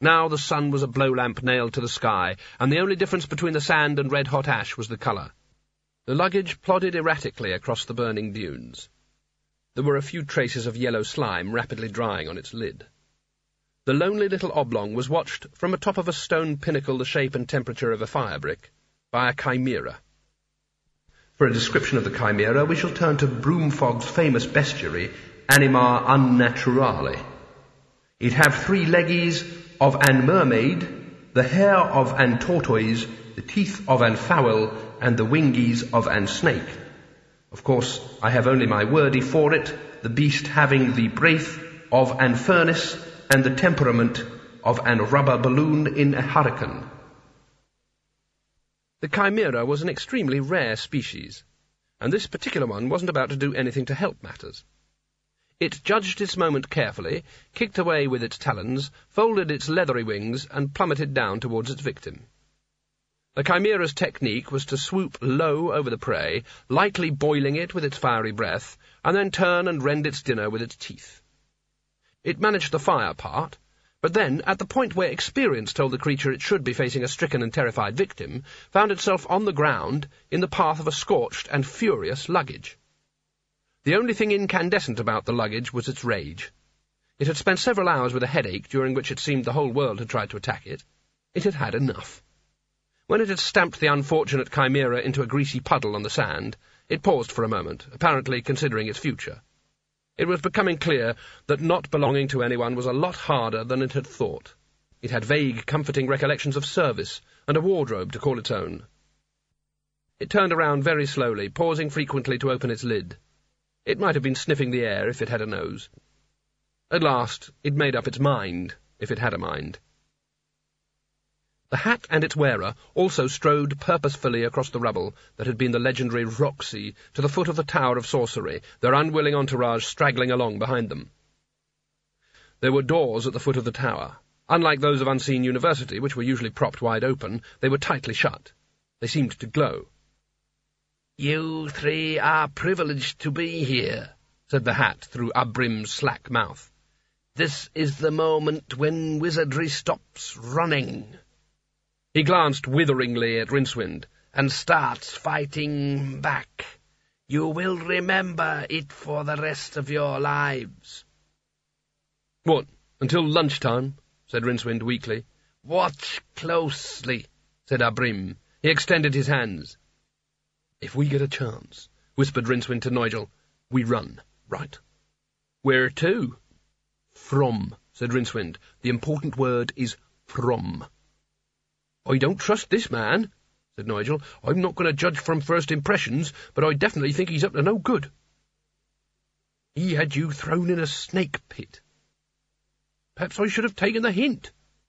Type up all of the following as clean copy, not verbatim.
Now the sun was a blow-lamp nailed to the sky, and the only difference between the sand and red-hot ash was the colour. The luggage plodded erratically across the burning dunes. There were a few traces of yellow slime rapidly drying on its lid. The lonely little oblong was watched from atop of a stone pinnacle the shape and temperature of a fire-brick by a chimera. For a description of the chimera, we shall turn to Broomfog's famous bestiary, Anima Unnaturale. It have 3 leggies of an mermaid, the hair of an tortoise, the teeth of an fowl, and the wingies of an snake. Of course, I have only my wordy for it, the beast having the breath of an furnace and the temperament of an rubber balloon in a hurricane. The chimera was an extremely rare species, and this particular one wasn't about to do anything to help matters. It judged its moment carefully, kicked away with its talons, folded its leathery wings, and plummeted down towards its victim. The chimera's technique was to swoop low over the prey, lightly boiling it with its fiery breath, and then turn and rend its dinner with its teeth. It managed the fire part, but then, at the point where experience told the creature it should be facing a stricken and terrified victim, found itself on the ground in the path of a scorched and furious luggage. The only thing incandescent about the luggage was its rage. It had spent several hours with a headache, during which it seemed the whole world had tried to attack it. It had had enough. When it had stamped the unfortunate chimera into a greasy puddle on the sand, it paused for a moment, apparently considering its future. It was becoming clear that not belonging to anyone was a lot harder than it had thought. It had vague, comforting recollections of service, and a wardrobe to call its own. It turned around very slowly, pausing frequently to open its lid. It might have been sniffing the air if it had a nose. At last, it made up its mind, if it had a mind. The hat and its wearer also strode purposefully across the rubble that had been the legendary Roxy to the foot of the Tower of Sorcery, their unwilling entourage straggling along behind them. There were doors at the foot of the tower. Unlike those of Unseen University, which were usually propped wide open, they were tightly shut. They seemed to glow. "You 3 are privileged to be here," said the hat through Abrim's slack mouth. "This is the moment when wizardry stops running." He glanced witheringly at Rincewind, "and starts fighting back. You will remember it for the rest of your lives." "What, until lunchtime?" said Rincewind weakly. "Watch closely," said Abrim. He extended his hands. "If we get a chance," whispered Rincewind to Nigel, "we run, right?" "Where to?" "From," said Rincewind. "The important word is from." "I don't trust this man," said Nigel. "I'm not going to judge from first impressions, but I definitely think he's up to no good." "He had you thrown in a snake pit." "Perhaps I should have taken the hint."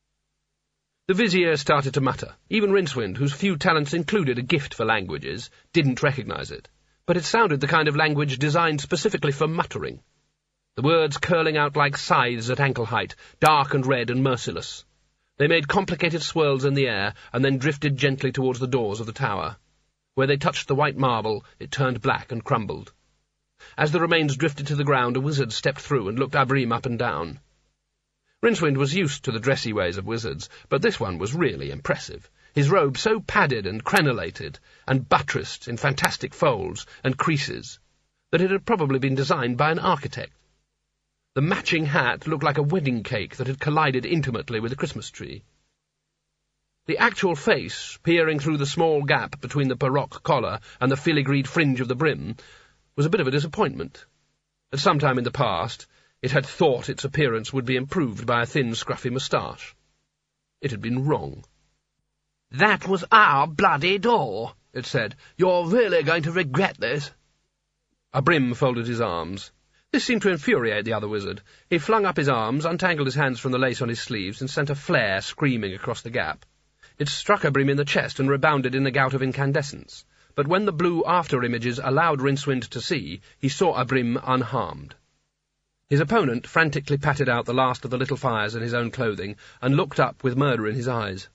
The vizier started to mutter. Even Rincewind, whose few talents included a gift for languages, didn't recognise it, but it sounded the kind of language designed specifically for muttering. The words curling out like scythes at ankle height, dark and red and merciless. They made complicated swirls in the air, and then drifted gently towards the doors of the tower. Where they touched the white marble, it turned black and crumbled. As the remains drifted to the ground, a wizard stepped through and looked Abrim up and down. Rincewind was used to the dressy ways of wizards, but this one was really impressive. His robe so padded and crenellated, and buttressed in fantastic folds and creases, that it had probably been designed by an architect. The matching hat looked like a wedding cake that had collided intimately with a Christmas tree. The actual face, peering through the small gap between the baroque collar and the filigreed fringe of the brim, was a bit of a disappointment. At some time in the past, it had thought its appearance would be improved by a thin, scruffy moustache. It had been wrong. "That was our bloody door," it said. "You're really going to regret this." Abrim folded his arms. This seemed to infuriate the other wizard. He flung up his arms, untangled his hands from the lace on his sleeves, and sent a flare screaming across the gap. It struck Abrim in the chest and rebounded in a gout of incandescence. But when the blue after-images allowed Rincewind to see, he saw Abrim unharmed. His opponent frantically patted out the last of the little fires in his own clothing, and looked up with murder in his eyes.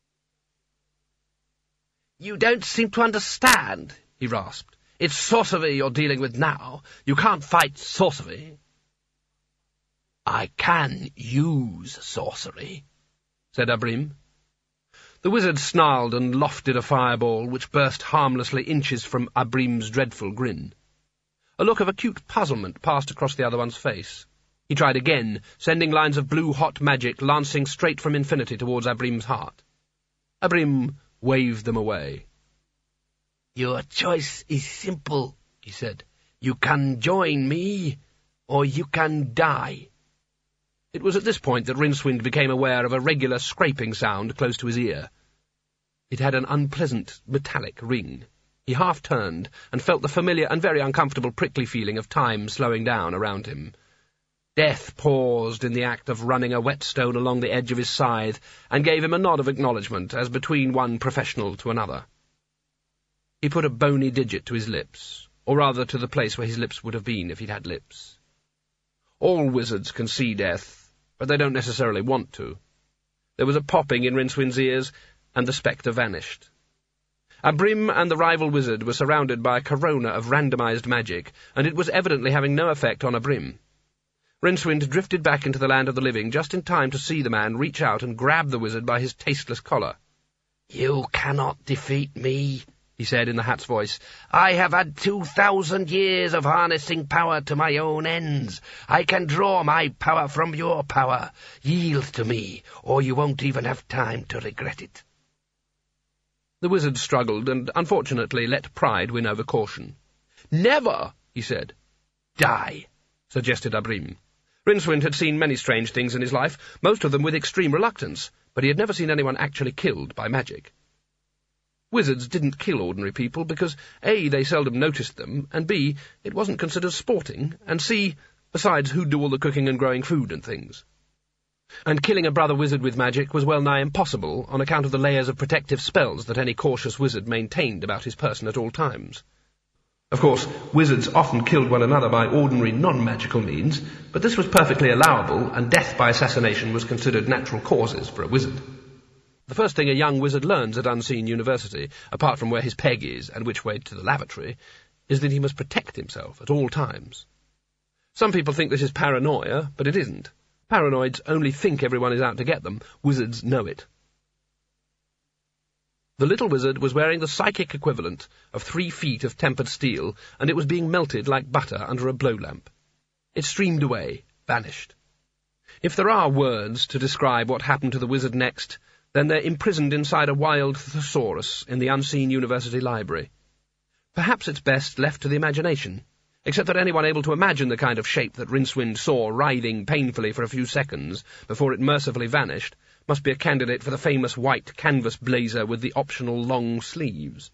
"You don't seem to understand," he rasped. "It's sorcery you're dealing with now. You can't fight sorcery." "I can use sorcery," said Abrim. The wizard snarled and lofted a fireball which burst harmlessly inches from Abrim's dreadful grin. A look of acute puzzlement passed across the other one's face. He tried again, sending lines of blue-hot magic lancing straight from infinity towards Abrim's heart. Abrim waved them away. "Your choice is simple," he said. "You can join me, or you can die." It was at this point that Rincewind became aware of a regular scraping sound close to his ear. It had an unpleasant, metallic ring. He half-turned and felt the familiar and very uncomfortable prickly feeling of time slowing down around him. Death paused in the act of running a whetstone along the edge of his scythe and gave him a nod of acknowledgment as between one professional to another. He put a bony digit to his lips, or rather to the place where his lips would have been if he'd had lips. All wizards can see death, but they don't necessarily want to. There was a popping in Rincewind's ears, and the spectre vanished. Abrim and the rival wizard were surrounded by a corona of randomized magic, and it was evidently having no effect on Abrim. Rincewind drifted back into the land of the living just in time to see the man reach out and grab the wizard by his tasteless collar. "You cannot defeat me," he said in the hat's voice. "I have had 2,000 years of harnessing power to my own ends. I can draw my power from your power. Yield to me, or you won't even have time to regret it." The wizard struggled, and unfortunately let pride win over caution. "Never," he said. "Die," suggested Abrim. Rincewind had seen many strange things in his life, most of them with extreme reluctance, but he had never seen anyone actually killed by magic. Wizards didn't kill ordinary people because A, they seldom noticed them, and B, it wasn't considered sporting, and C, besides, who'd do all the cooking and growing food and things? And killing a brother wizard with magic was well-nigh impossible on account of the layers of protective spells that any cautious wizard maintained about his person at all times. Of course, wizards often killed one another by ordinary non-magical means, but this was perfectly allowable, and death by assassination was considered natural causes for a wizard. The first thing a young wizard learns at Unseen University, apart from where his peg is and which way to the lavatory, is that he must protect himself at all times. Some people think this is paranoia, but it isn't. Paranoids only think everyone is out to get them. Wizards know it. The little wizard was wearing the psychic equivalent of 3 feet of tempered steel, and it was being melted like butter under a blow lamp. It streamed away, vanished. If there are words to describe what happened to the wizard next, then they're imprisoned inside a wild thesaurus in the Unseen University Library. Perhaps it's best left to the imagination, except that anyone able to imagine the kind of shape that Rincewind saw writhing painfully for a few seconds before it mercifully vanished must be a candidate for the famous white canvas blazer with the optional long sleeves.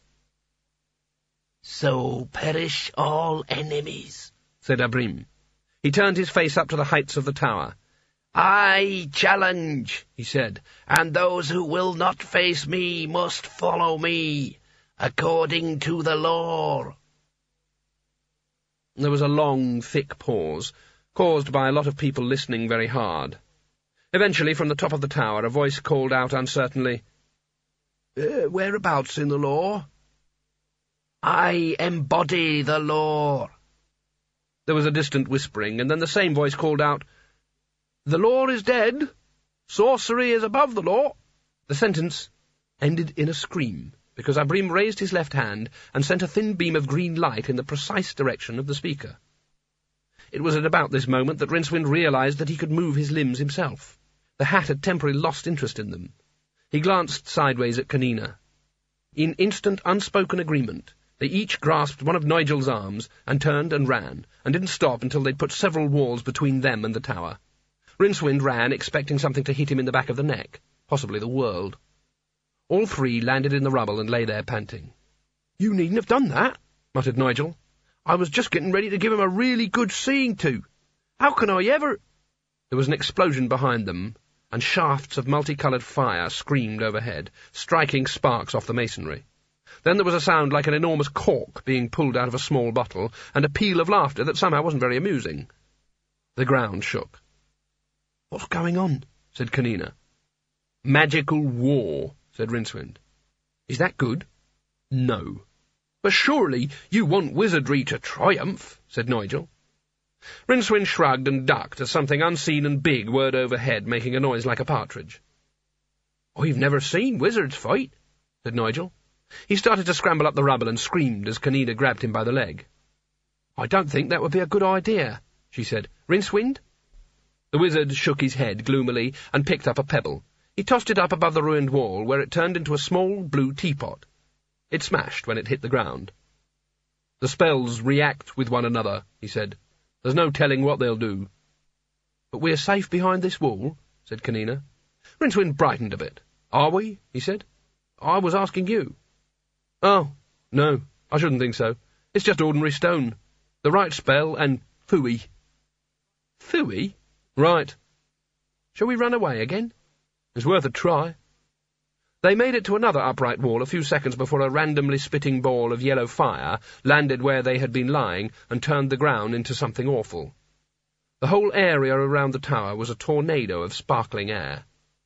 "So perish all enemies," said Abrim. He turned his face up to the heights of the tower. "I challenge," he said, "and those who will not face me must follow me, according to the law." There was a long, thick pause, caused by a lot of people listening very hard. Eventually, from the top of the tower, a voice called out uncertainly, "Whereabouts in the law?" "I embody the law." There was a distant whispering, and then the same voice called out, "The law is dead. Sorcery is above the law." The sentence ended in a scream, because Abrim raised his left hand and sent a thin beam of green light in the precise direction of the speaker. It was at about this moment that Rincewind realized that he could move his limbs himself. The hat had temporarily lost interest in them. He glanced sideways at Kanina. In instant, unspoken agreement, they each grasped one of Nigel's arms and turned and ran, and didn't stop until they'd put several walls between them and the tower. Rincewind ran, expecting something to hit him in the back of the neck, possibly the world. All 3 landed in the rubble and lay there panting. "You needn't have done that," muttered Nigel. "I was just getting ready to give him a really good seeing to. How can I ever—" There was an explosion behind them, and shafts of multicoloured fire screamed overhead, striking sparks off the masonry. Then there was a sound like an enormous cork being pulled out of a small bottle, and a peal of laughter that somehow wasn't very amusing. The ground shook. "What's going on?" said Kanina. "Magical war," said Rincewind. "Is that good?" "No." "But surely you want wizardry to triumph," said Nigel. Rincewind shrugged and ducked as something unseen and big whirred overhead, making a noise like a partridge. "I've never seen wizards fight," said Nigel. He started to scramble up the rubble and screamed as Kanina grabbed him by the leg. "I don't think that would be a good idea," she said. "Rincewind?" The wizard shook his head gloomily and picked up a pebble. He tossed it up above the ruined wall, where it turned into a small blue teapot. It smashed when it hit the ground. "The spells react with one another," he said. "There's no telling what they'll do." "But we're safe behind this wall," said Kanina. Rincewind brightened a bit. "Are we?" he said. "I was asking you." "Oh, no, I shouldn't think so. It's just ordinary stone. The right spell and phooey." "Phooey?" "Right. Shall we run away again?" "It's worth a try." They made it to another upright wall a few seconds before a randomly spitting ball of yellow fire landed where they had been lying and turned the ground into something awful. The whole area around the tower was a tornado of sparkling air.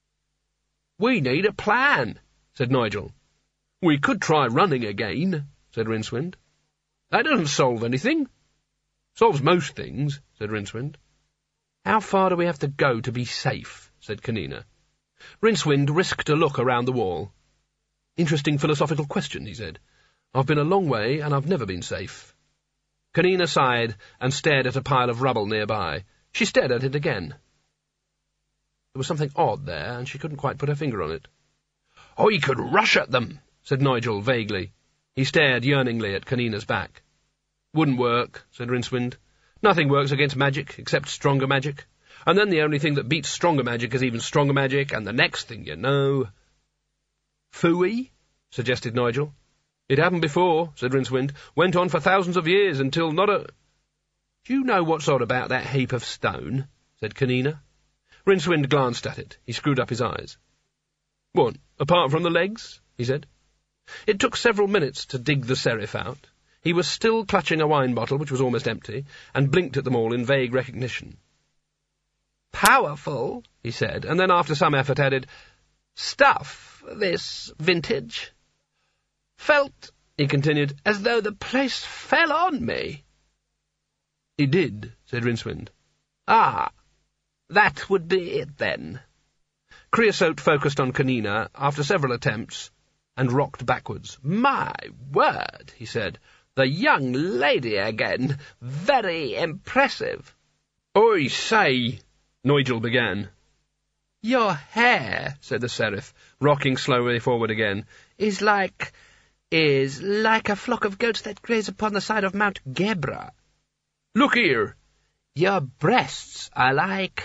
"We need a plan," said Nigel. "We could try running again," said Rincewind. "That doesn't solve anything." "Solves most things," said Rincewind. "How far do we have to go to be safe?" said Kanina. Rincewind risked a look around the wall. "Interesting philosophical question," he said. "I've been a long way, and I've never been safe." Kanina sighed and stared at a pile of rubble nearby. She stared at it again. There was something odd there, and she couldn't quite put her finger on it. "I could rush at them," said Nigel vaguely. He stared yearningly at Kanina's back. "Wouldn't work," said Rincewind. "Nothing works against magic, except stronger magic. And then the only thing that beats stronger magic is even stronger magic, and the next thing you know—" "Phooey?" suggested Nigel. "It happened before," said Rincewind. "Went on for thousands of years until not a—" "Do you know what's odd about that heap of stone?" said Kanina. Rincewind glanced at it. He screwed up his eyes. "What, apart from the legs?" he said. It took several minutes to dig the serif out. He was still clutching a wine bottle, which was almost empty, and blinked at them all in vague recognition. "Powerful," he said, and then after some effort added, "Stuff, this vintage. Felt," he continued, "as though the place fell on me." "It did," said Rincewind. "Ah, that would be it, then." Creosote focused on Kanina after several attempts and rocked backwards. "My word," he said. "The young lady again. Very impressive." "I say," Nigel began. "Your hair," said the serif, rocking slowly forward again, is like a flock of goats that graze upon the side of Mount Gebra." "Look here." "Your breasts are like...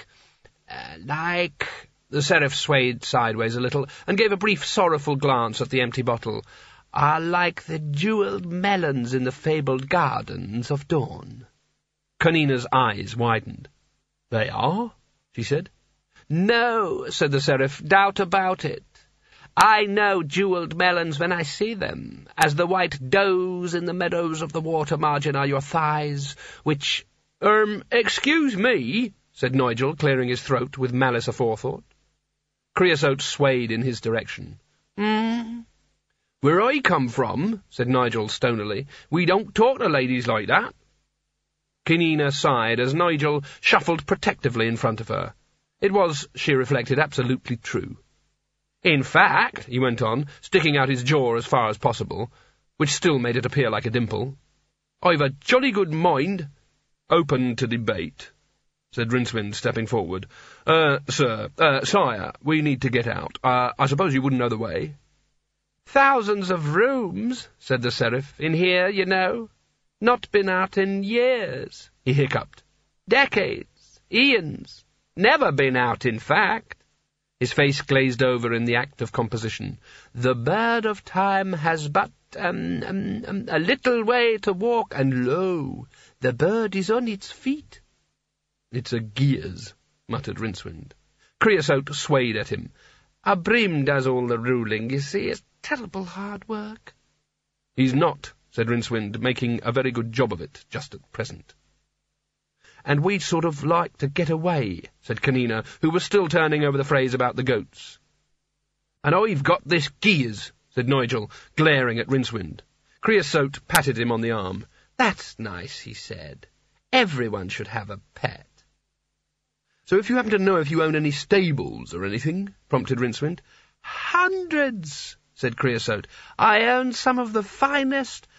The serif swayed sideways a little and gave a brief sorrowful glance at the empty bottle. "Are like the jewelled melons in the fabled gardens of dawn." Kanina's eyes widened. "They are?" she said. "No," said the serif, "doubt about it. I know jewelled melons when I see them, as the white does in the meadows of the water margin are your thighs, which—" "Excuse me," said Nigel, clearing his throat with malice aforethought. Creosote swayed in his direction. "Where I come from," said Nigel stonily, "we don't talk to ladies like that." Kanina sighed as Nigel shuffled protectively in front of her. It was, she reflected, absolutely true. "In fact," he went on, sticking out his jaw as far as possible, which still made it appear like a dimple, "I've a jolly good mind—" "Open to debate," said Rincewind, stepping forward. Sire, we need to get out. I suppose you wouldn't know the way?" "Thousands of rooms," said the serif, "in here, you know. Not been out in years," he hiccuped. "Decades, eons. Never been out, in fact." His face glazed over in the act of composition. "The bird of time has but a little way to walk, and lo, the bird is on its feet." "It's a gears," muttered Rincewind. Creosote swayed at him. "A Brim does all the ruling, you see. It's terrible hard work." "He's not," said Rincewind, "making a very good job of it, just at present." "And we'd sort of like to get away," said Kanina, who was still turning over the phrase about the goats. "And I've got this gears," said Nigel, glaring at Rincewind. Creosote patted him on the arm. "That's nice," he said. "Everyone should have a pet." "So if you happen to know if you own any stables or anything," prompted Rincewind. "Hundreds," said Creosote. "I own some of the finest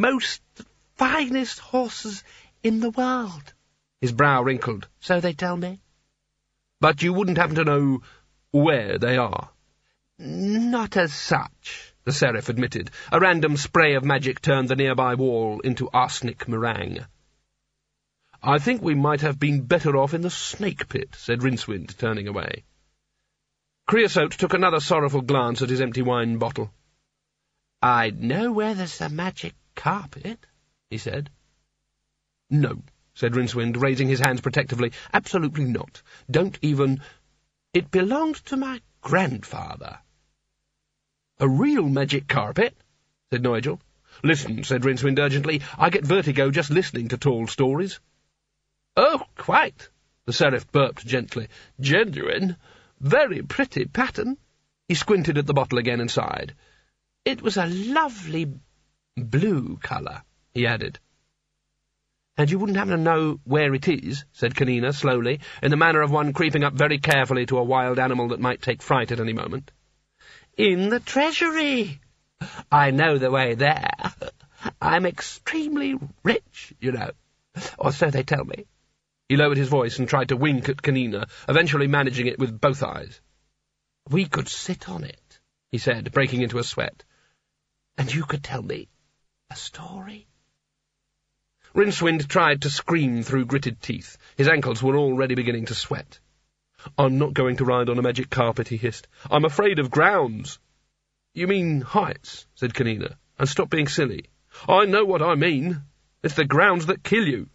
horses in the world." His brow wrinkled. "So they tell me." "But you wouldn't happen to know where they are?" "Not as such," the Seraph admitted. A random spray of magic turned the nearby wall into arsenic meringue. "I think we might have been better off in the snake pit," said Rincewind, turning away. Creosote took another sorrowful glance at his empty wine bottle. "I'd know where there's a magic carpet," he said. "No," said Rincewind, raising his hands protectively. "Absolutely not. Don't even—" "It belonged to my grandfather." "A real magic carpet?" said Nigel. "Listen," said Rincewind urgently, "I get vertigo just listening to tall stories." "Oh, quite," the Seraph burped gently. "Genuine. Very pretty pattern." He squinted at the bottle again and sighed. "It was a lovely blue colour," he added. "And you wouldn't happen to know where it is?" said Kanina slowly, in the manner of one creeping up very carefully to a wild animal that might take fright at any moment. "In the treasury. I know the way there. I'm extremely rich, you know, or so they tell me." He lowered his voice and tried to wink at Kanina, eventually managing it with both eyes. "We could sit on it," he said, breaking into a sweat, "and you could tell me a story." Rincewind tried to scream through gritted teeth. His ankles were already beginning to sweat. "I'm not going to ride on a magic carpet," he hissed. "I'm afraid of grounds." "You mean heights," said Kanina, "and stop being silly." "I know what I mean. It's the grounds that kill you."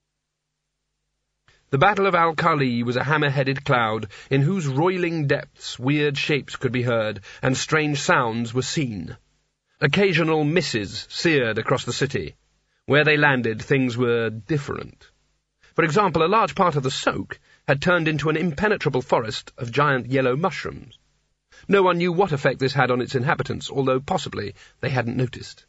The Battle of Al-Khali was a hammer-headed cloud in whose roiling depths weird shapes could be heard and strange sounds were seen. Occasional misses seared across the city. Where they landed, things were different. For example, a large part of the Soak had turned into an impenetrable forest of giant yellow mushrooms. No one knew what effect this had on its inhabitants, although possibly they hadn't noticed.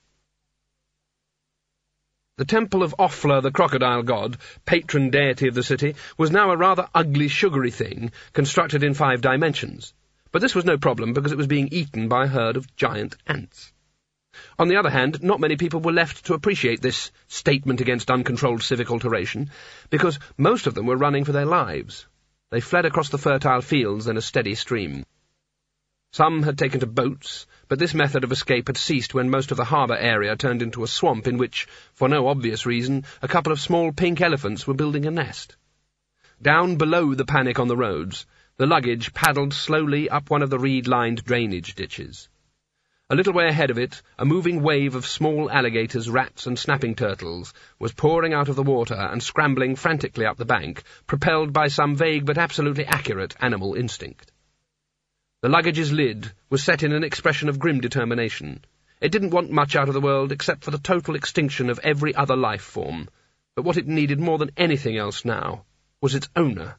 The temple of Offla, the crocodile god, patron deity of the city, was now a rather ugly, sugary thing, constructed in 5 dimensions. But this was no problem, because it was being eaten by a herd of giant ants. On the other hand, not many people were left to appreciate this statement against uncontrolled civic alteration, because most of them were running for their lives. They fled across the fertile fields in a steady stream. Some had taken to boats, but this method of escape had ceased when most of the harbour area turned into a swamp in which, for no obvious reason, a couple of small pink elephants were building a nest. Down below the panic on the roads, the luggage paddled slowly up one of the reed-lined drainage ditches. A little way ahead of it, a moving wave of small alligators, rats, and snapping turtles was pouring out of the water and scrambling frantically up the bank, propelled by some vague but absolutely accurate animal instinct. The luggage's lid was set in an expression of grim determination. It didn't want much out of the world except for the total extinction of every other life form, but what it needed more than anything else now was its owner.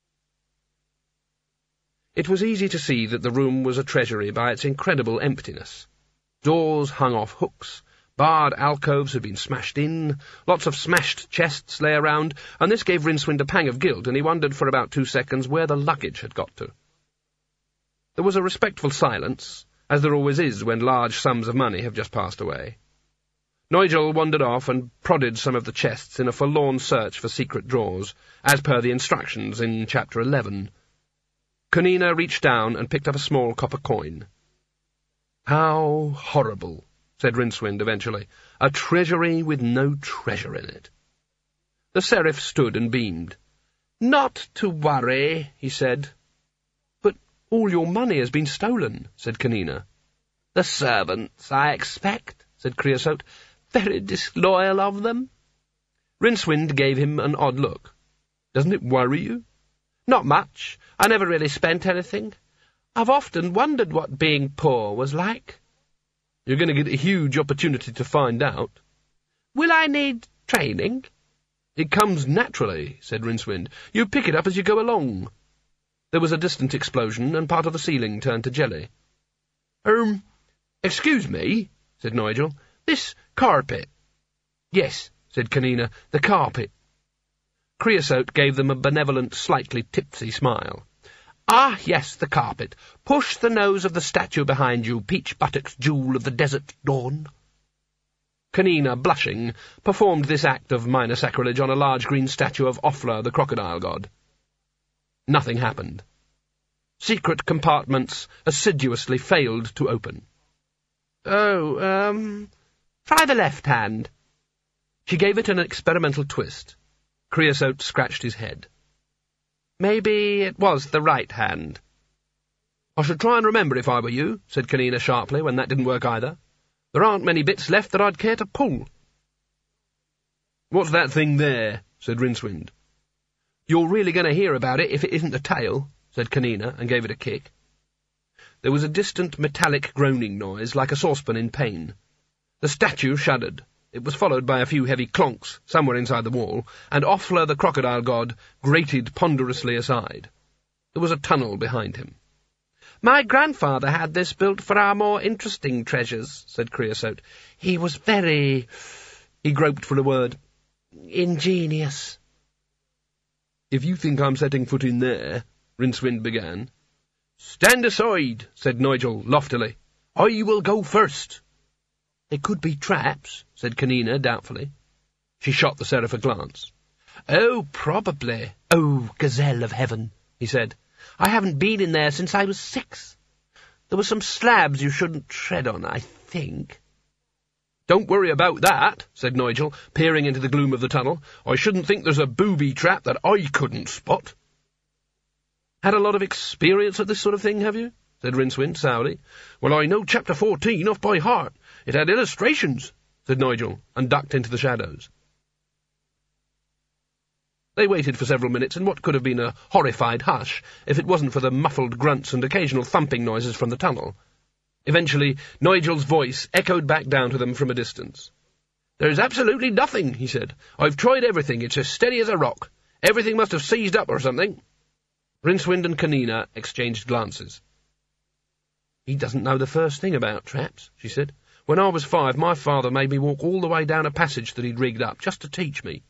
It was easy to see that the room was a treasury by its incredible emptiness. Doors hung off hooks, barred alcoves had been smashed in, lots of smashed chests lay around, and this gave Rincewind a pang of guilt, and he wondered for about 2 seconds where the luggage had got to. There was a respectful silence, as there always is when large sums of money have just passed away. Nigel wandered off and prodded some of the chests in a forlorn search for secret drawers, as per the instructions in Chapter 11. Kanina reached down and picked up a small copper coin. "How horrible," said Rincewind eventually. "A treasury with no treasure in it." The Seraph stood and beamed. "Not to worry," he said. "But all your money has been stolen," said Kanina. "The servants, I expect," said Creosote. "Very disloyal of them." Rincewind gave him an odd look. "Doesn't it worry you?" "Not much. I never really spent anything. I've often wondered what being poor was like." "You're going to get a huge opportunity to find out." "Will I need training?" "It comes naturally," said Rincewind. "You pick it up as you go along." There was a distant explosion, and part of the ceiling turned to jelly. Excuse me," said Nigel. "This carpet." "Yes," said Kanina, "the carpet." Creosote gave them a benevolent, slightly tipsy smile. Ah, yes, the carpet. Push the nose of the statue behind you, peach-buttocks jewel of the desert dawn. Kanina, blushing, performed this act of minor sacrilege on a large green statue of Offler, the crocodile god. Nothing happened. Secret compartments assiduously failed to open. Oh, try the left hand. She gave it an experimental twist. Creosote scratched his head. Maybe it was the right hand. I should try and remember if I were you, said Kanina sharply, when that didn't work either. There aren't many bits left that I'd care to pull. What's that thing there? Said Rincewind. You're really going to hear about it if it isn't a tail, said Kanina, and gave it a kick. There was a distant metallic groaning noise, like a saucepan in pain. The statue shuddered. It was followed by a few heavy clonks somewhere inside the wall, and Offler the crocodile god grated ponderously aside. There was a tunnel behind him. My grandfather had this built for our more interesting treasures, said Creosote. He was very— he groped for a word— ingenious. If you think I'm setting foot in there, Rincewind began. Stand aside, said Nigel loftily. I will go first. They could be traps, said Kanina doubtfully. She shot the Seraph a glance. Oh, probably. Oh, gazelle of heaven, he said. I haven't been in there since I was 6. There were some slabs you shouldn't tread on, I think. Don't worry about that, said Nigel, peering into the gloom of the tunnel. I shouldn't think there's a booby trap that I couldn't spot. Had a lot of experience at this sort of thing, have you? Said Rincewind sourly. Well, I know Chapter 14 off by heart. It had illustrations, said Nigel, and ducked into the shadows. They waited for several minutes in what could have been a horrified hush, if it wasn't for the muffled grunts and occasional thumping noises from the tunnel. Eventually, Nigel's voice echoed back down to them from a distance. There's absolutely nothing, he said. I've tried everything. It's as steady as a rock. Everything must have seized up or something. Rincewind and Kanina exchanged glances. He doesn't know the first thing about traps, she said. When I was 5, my father made me walk all the way down a passage that he'd rigged up, just to teach me.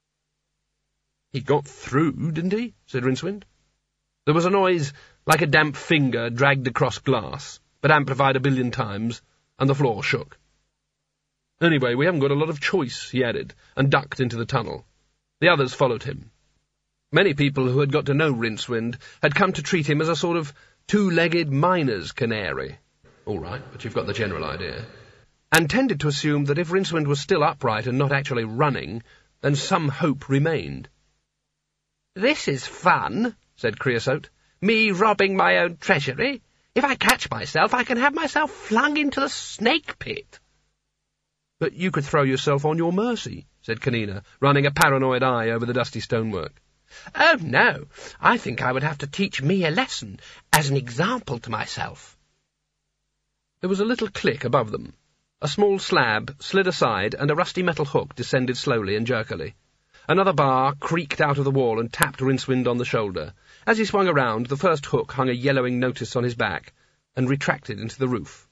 He got through, didn't he? Said Rincewind. There was a noise like a damp finger dragged across glass, but amplified 1,000,000,000 times, and the floor shook. Anyway, we haven't got a lot of choice, he added, and ducked into the tunnel. The others followed him. Many people who had got to know Rincewind had come to treat him as a sort of two-legged miner's canary. All right, but you've got the general idea. And tended to assume that if Rincewind was still upright and not actually running, then some hope remained. This is fun, said Creosote. Me robbing my own treasury. If I catch myself, I can have myself flung into the snake pit. But you could throw yourself on your mercy, said Kanina, running a paranoid eye over the dusty stonework. Oh, no, I think I would have to teach me a lesson, as an example to myself. There was a little click above them. A small slab slid aside, and a rusty metal hook descended slowly and jerkily. Another bar creaked out of the wall and tapped Rincewind on the shoulder. As he swung around, the first hook hung a yellowing notice on his back, and retracted into the roof.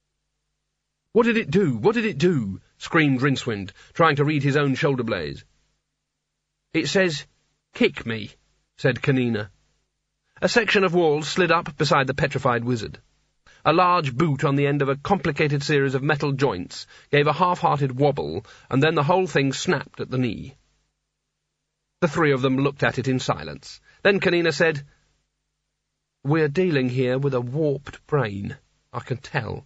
"What did it do? What did it do?" screamed Rincewind, trying to read his own shoulder blaze. "It says, 'Kick me,'" said Kanina. A section of wall slid up beside the petrified wizard. A large boot on the end of a complicated series of metal joints gave a half-hearted wobble, and then the whole thing snapped at the knee. The 3 of them looked at it in silence. Then Kanina said, "We're dealing here with a warped brain, I can tell."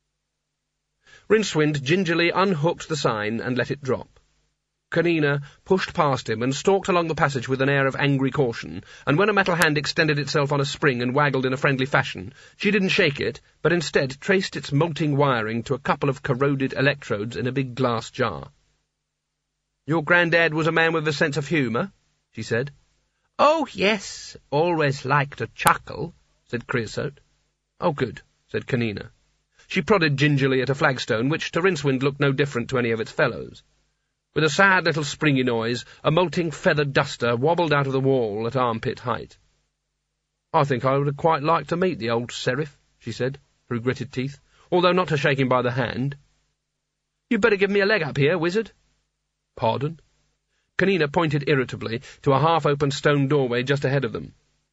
Rincewind gingerly unhooked the sign and let it drop. Kanina pushed past him and stalked along the passage with an air of angry caution, and when a metal hand extended itself on a spring and waggled in a friendly fashion, she didn't shake it, but instead traced its molting wiring to a couple of corroded electrodes in a big glass jar. "Your granddad was a man with a sense of humour?" she said. "Oh, yes, always liked a chuckle," said Creosote. "Oh, good," said Kanina. She prodded gingerly at a flagstone, which to Rincewind looked no different to any of its fellows. With a sad little springy noise, a molting feathered duster wobbled out of the wall at armpit height. "I think I would have quite liked to meet the old Seraph," she said, through gritted teeth, "although not to shake him by the hand." "You'd better give me a leg up here, wizard." "Pardon?" Kanina pointed irritably to a half-open stone doorway just ahead of them.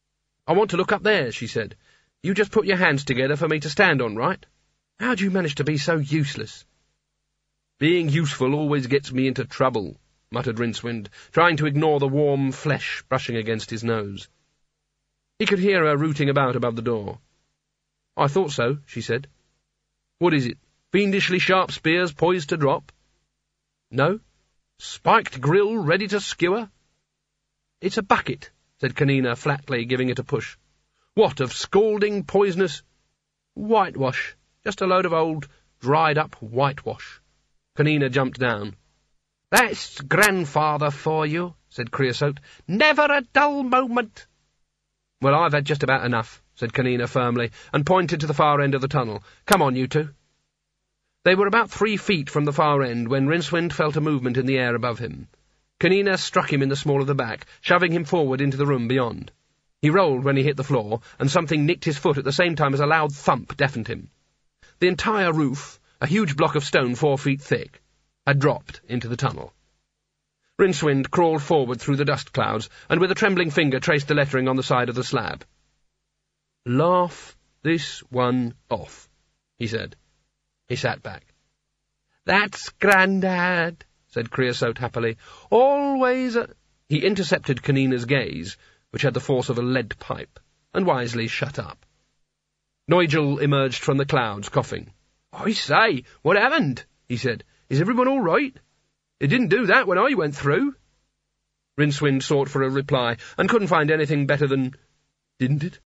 "I want to look up there," she said. "You just put your hands together for me to stand on, right? How do you manage to be so useless?" "Being useful always gets me into trouble," muttered Rincewind, trying to ignore the warm flesh brushing against his nose. He could hear her rooting about above the door. "I thought so," she said. "What is it? Fiendishly sharp spears poised to drop?" "No." "Spiked grill ready to skewer?" "It's a bucket," said Kanina flatly, giving it a push. "What, of scalding, poisonous—" "Whitewash. Just a load of old, dried-up whitewash." Kanina jumped down. "That's grandfather for you," said Creosote. "Never a dull moment." "Well, I've had just about enough," said Kanina firmly, and pointed to the far end of the tunnel. "Come on, you two." They were about 3 feet from the far end when Rincewind felt a movement in the air above him. Kanina struck him in the small of the back, shoving him forward into the room beyond. He rolled when he hit the floor, and something nicked his foot at the same time as a loud thump deafened him. The entire roof, a huge block of stone 4 feet thick, had dropped into the tunnel. Rincewind crawled forward through the dust clouds, and with a trembling finger traced the lettering on the side of the slab. "Laugh this one off," he said. He sat back. "That's Grandad," said Creosote happily. "Always a—" He intercepted Kanina's gaze, which had the force of a lead pipe, and wisely shut up. Nigel emerged from the clouds, coughing. "I say, what happened?" he said. "Is everyone all right? It didn't do that when I went through." Rincewind sought for a reply, and couldn't find anything better than, "Didn't it?"